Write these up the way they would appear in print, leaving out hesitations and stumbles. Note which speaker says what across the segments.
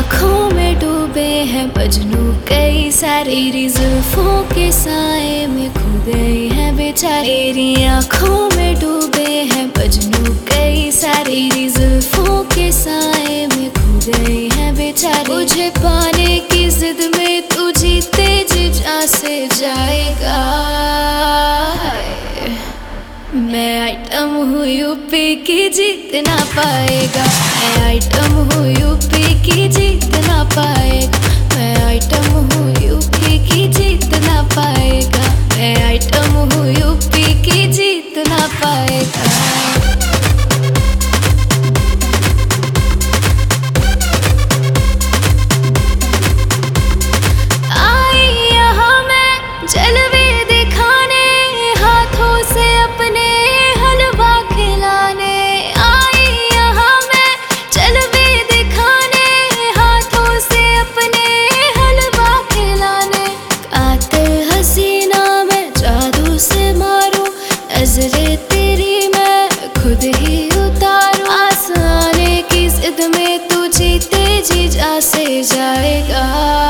Speaker 1: आँखों में डूबे हैं मजनू कई सारी जुल्फों के साए में खो गए हैं बेचारे। तेरी आँखों में डूबे हैं मजनू कई सारी जुल्फों के साए में खो गए हैं बेचारे। मुझे पाने की जिद में तू जीते जी जा से जाएगा। मैं आइटम हूँ यूपी की जीत ना पाएगा। मैं आइटम हूँ यूपी की जीत ना पाएगा। मैं आइटम हूँ यूपी की जीत ना पाएगा। मैं आइटम हूँ यूपी की जीत ना पाएगा। नजरे तेरी मैं खुद ही उतारूं। आसाने की जिद में तू जीते जी जा से जाएगा।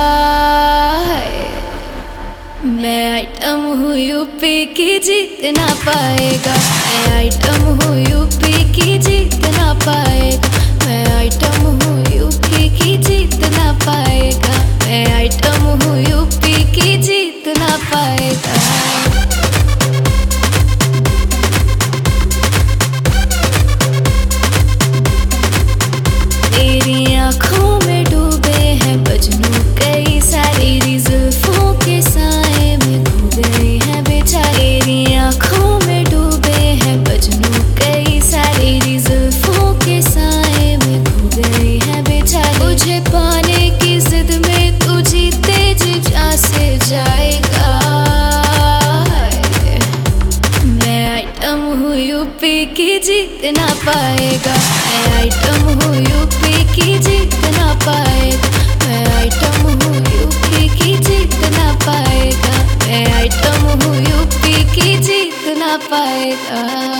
Speaker 1: मैं आइटम हूँ यूपी की जीत ना पाएगा। मैं आइटम हूँ यूपी की जीत ना पाएगा। मैं आइटम हूँ यूपी की जीत ना पाएगा। मैं आइटम हूँ यूपी की जीत ना पाएगा। तेरी आँखों में डूबे हैं मजनू कई सारी जुल्फों के साए में खो गए हैं बेचारे। तेरी आँखों में डूबे हैं मजनू कई सारी जुल्फों के साए में खो गए हैं बेचारे। मुझे पाने की जिद में तू जीते जी जा से जाएगा। मैं आइटम हूँ यूपी की जीत ना पाएगा। मैं आइटम हूँ यूपी की जीत ना पाएगा। मैं आइटम हूँ यूपी की जीत ना पाएगा। मैं आइटम हूँ यूपी की जीत ना पाएगा।